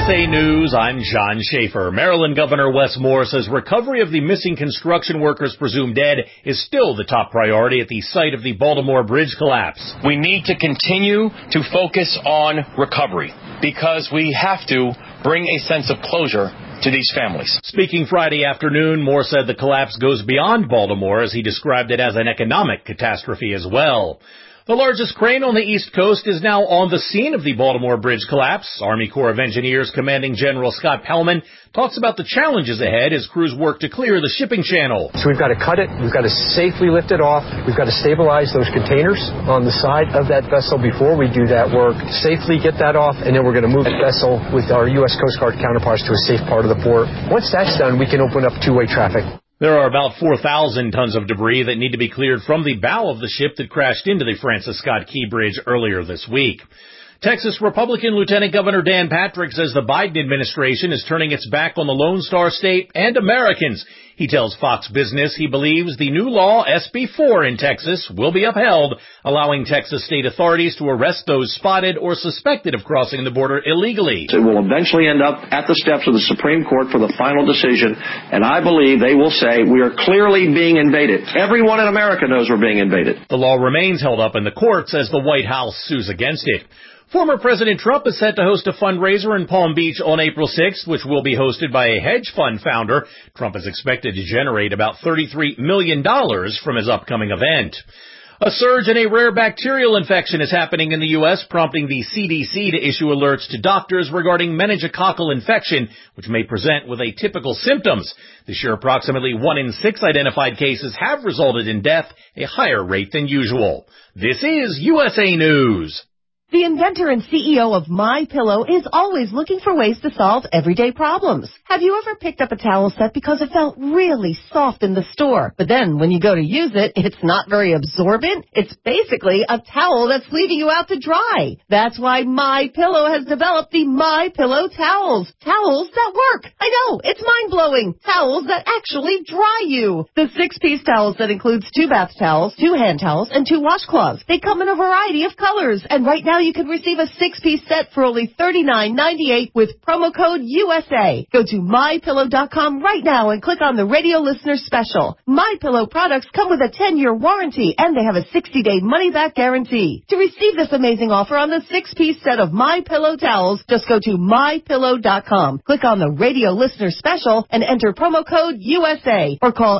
USA News, I'm John Schaefer. Maryland Governor Wes Moore says recovery of the missing construction workers presumed dead is still the top priority at the site of the Baltimore Bridge collapse. We need to continue to focus on recovery because we have to bring a sense of closure to these families. Speaking Friday afternoon, Moore said the collapse goes beyond Baltimore as he described it as an economic catastrophe as well. The largest crane on the East Coast is now on the scene of the Baltimore Bridge collapse. Army Corps of Engineers Commanding General Scott Pellman talks about the challenges ahead as crews work to clear the shipping channel. So we've got to cut it, we've got to safely lift it off, we've got to stabilize those containers on the side of that vessel before we do that work, safely get that off, and then we're going to move that vessel with our U.S. Coast Guard counterparts to a safe part of the port. Once that's done, we can open up two-way traffic. There are about 4,000 tons of debris that need to be cleared from the bow of the ship that crashed into the Francis Scott Key Bridge earlier this week. Texas Republican Lieutenant Governor Dan Patrick says the Biden administration is turning its back on the Lone Star State and Americans. He tells Fox Business he believes the new law, SB 4 in Texas, will be upheld, allowing Texas state authorities to arrest those spotted or suspected of crossing the border illegally. It will eventually end up at the steps of the Supreme Court for the final decision, and I believe they will say we are clearly being invaded. Everyone in America knows we're being invaded. The law remains held up in the courts as the White House sues against it. Former President Trump is set to host a fundraiser in Palm Beach on April 6th, which will be hosted by a hedge fund founder. Trump is expected to generate about $33 million from his upcoming event. A surge in a rare bacterial infection is happening in the U.S., prompting the CDC to issue alerts to doctors regarding meningococcal infection, which may present with atypical symptoms. This year, approximately 1 in 6 identified cases have resulted in death, a higher rate than usual. This is USA News. The inventor and CEO of MyPillow is always looking for ways to solve everyday problems. Have you ever picked up a towel set because it felt really soft in the store, but then when you go to use it, it's not very absorbent? It's basically a towel that's leaving you out to dry. That's why MyPillow has developed the MyPillow towels. Towels that work. I know, it's mind-blowing. Towels that actually dry you. The 6-piece towel set includes 2 bath towels, 2 hand towels, and 2 washcloths. They come in a variety of colors, and right now you can receive a 6-piece set for only $39.98 with promo code USA. Go to MyPillow.com right now and click on the radio listener special. MyPillow products come with a 10-year warranty and they have a 60-day money-back guarantee. To receive this amazing offer on the 6-piece set of MyPillow towels, just go to MyPillow.com. Click on the radio listener special and enter promo code USA or call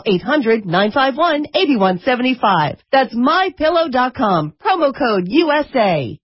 800-951-8175. That's MyPillow.com. Promo code USA.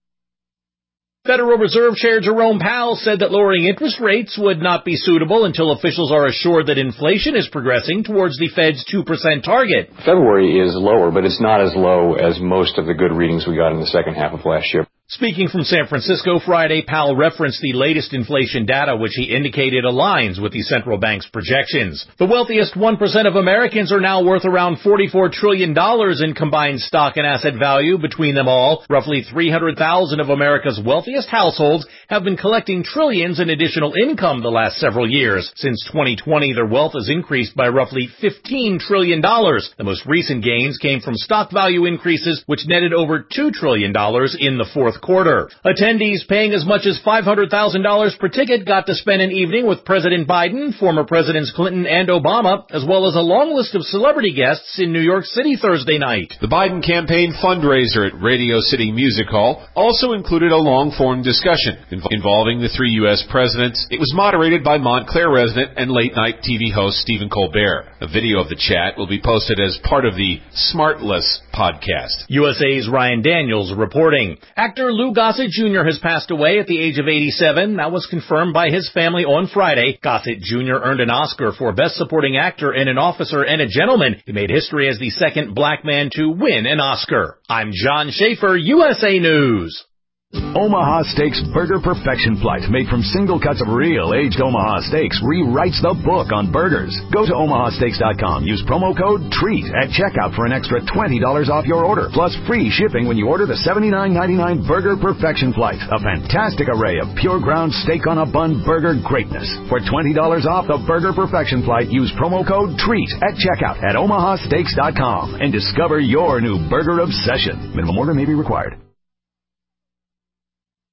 Federal Reserve Chair Jerome Powell said that lowering interest rates would not be suitable until officials are assured that inflation is progressing towards the Fed's 2% target. February is lower, but it's not as low as most of the good readings we got in the second half of last year. Speaking from San Francisco Friday, Powell referenced the latest inflation data, which he indicated aligns with the central bank's projections. The wealthiest 1% of Americans are now worth around $44 trillion in combined stock and asset value between them all. Roughly 300,000 of America's wealthiest households have been collecting trillions in additional income the last several years. Since 2020, their wealth has increased by roughly $15 trillion. The most recent gains came from stock value increases, which netted over $2 trillion in the fourth quarter. Attendees paying as much as $500,000 per ticket got to spend an evening with President Biden, former Presidents Clinton and Obama, as well as a long list of celebrity guests in New York City Thursday night. The Biden campaign fundraiser at Radio City Music Hall also included a long-form discussion involving the 3 U.S. presidents. It was moderated by Montclair resident and late-night TV host Stephen Colbert. A video of the chat will be posted as part of the Smartless podcast. USA's Ryan Daniels reporting. Actor Lou Gossett Jr. has passed away at the age of 87. That was confirmed by his family on Friday. Gossett Jr. earned an Oscar for Best Supporting Actor in An Officer and a Gentleman. He made history as the second black man to win an Oscar. I'm John Schaefer, USA News. Omaha Steaks Burger Perfection Flight, made from single cuts of real aged Omaha steaks, rewrites the book on burgers. Go to omahasteaks.com. Use promo code TREAT at checkout for an extra $20 off your order, plus free shipping when you order the $79.99 Burger Perfection Flight. A fantastic array of pure ground steak on a bun burger greatness. For $20 off the Burger Perfection Flight, use promo code TREAT at checkout at omahasteaks.com and discover your new burger obsession. Minimum order may be required.